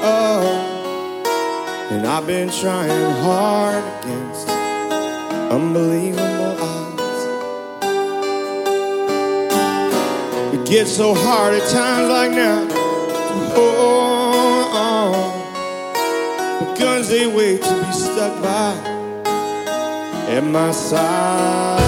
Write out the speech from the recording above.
And I've been trying hard against unbelievable odds. It gets so hard at times like now to hold on, but guns they wait to be stuck by at my side.